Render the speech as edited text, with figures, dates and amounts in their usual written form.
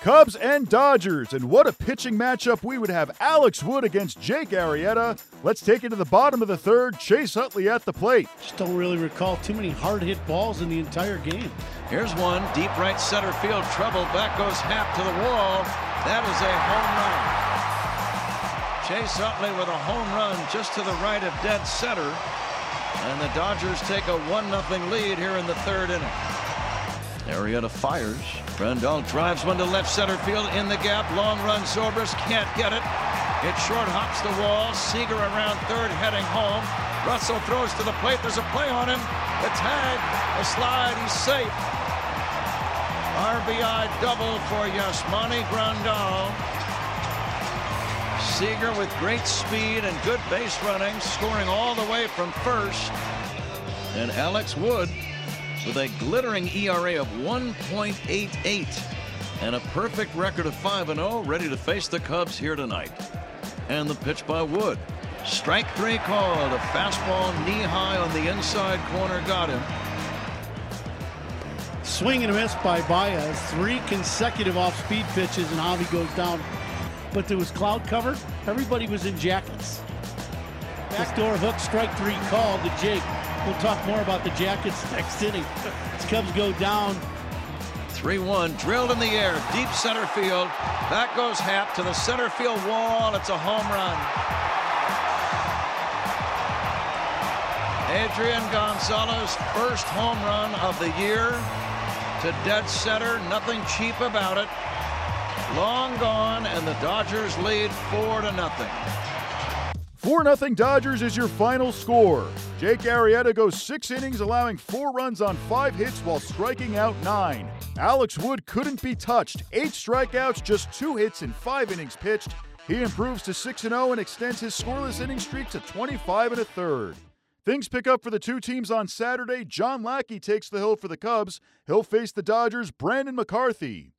Cubs and Dodgers, and what a pitching matchup we would have. Alex Wood against Jake Arrieta. Let's take it to the bottom of the third. Chase Utley at the plate. Just don't really recall too many hard-hit balls in the entire game. Here's one, deep right center field, trouble. Back goes Happ to the wall. That is a home run. Chase Utley with a home run just to the right of dead center. And the Dodgers take a 1-0 lead here in the third inning. Arrieta fires. Grandal drives one to left center field in the gap. Long run, Zobrist can't get it. It short hops the wall. Seager around third, heading home. Russell throws to the plate. There's a play on him. The tag, the slide, he's safe. RBI double for Yasmani Grandal. Seager with great speed and good base running, scoring all the way from first. And Alex Wood with a glittering ERA of 1.88 and a perfect record of 5-0, ready to face the Cubs here tonight. And the pitch by Wood. Strike three called. A fastball knee high on the inside corner got him. Swing and a miss by Baez. 3 consecutive off-speed pitches, and Javi goes down. But there was cloud cover. Everybody was in jackets. Backdoor hook, strike 3 called to Jake. We'll talk more about the Jackets next inning. The Cubs go down. 3-1, drilled in the air, deep center field. Back goes Happ to the center field wall. It's a home run. Adrian Gonzalez, first home run of the year to dead center. Nothing cheap about it. Long gone, and the Dodgers lead 4-0. 4-0 Dodgers is your final score. Jake Arrieta goes 6 innings, allowing 4 runs on 5 hits while striking out 9. Alex Wood couldn't be touched. 8 strikeouts, just 2 hits in 5 innings pitched. He improves to 6-0 and extends his scoreless inning streak to 25 1/3. Things pick up for the two teams on Saturday. John Lackey takes the hill for the Cubs. He'll face the Dodgers' Brandon McCarthy.